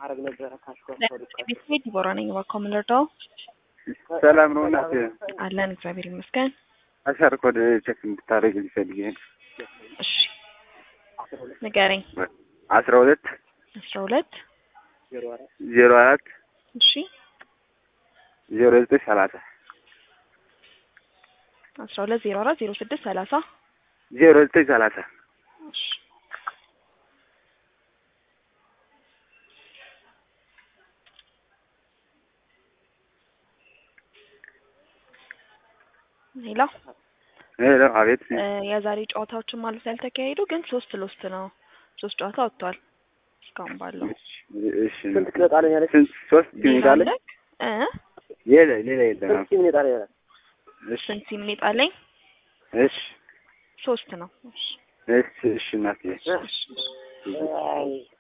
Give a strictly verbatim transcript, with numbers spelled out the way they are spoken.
አረግ ነበር ካሽኮ ቤት ቦራነኝ ወኮምለርዶ ሰላም ነው እናት አለን እግዚአብሔር ይመስገን። አሻር ኮድ ቼክ እንድታረግ ሊፈልግ ይሄን እሺ ንገረኝ። አስራ ሁለት አስራ ሁለት ዜሮ አራት እሺ ዜሮ ዘጠኝ ሰላሳ አስራ ሁለት ዜሮ አራት ዜሮ ስድስት ሰላሳ ዜሮ ዘጠኝ ሰላሳ እሺ ሄሎ ሄሎ አቤት። የዛሬ ጨዋታዎችን ማለት ያልተካሄዱ ግን ሶስት ሎስት ነው። ሶስት ጨዋታ ወጥቷል እስካሁን ባለው። እሺ ስንት ቅጣለኝ ያለች ሶስት ቲም ይላል እ የለ ሌላ የለም። ስንት ቲም ይጣላል? እሺ ስንት ቲም ይጣላል? እሺ ሶስት ነው። እሺ እሺ እሺ እናቴ እሺ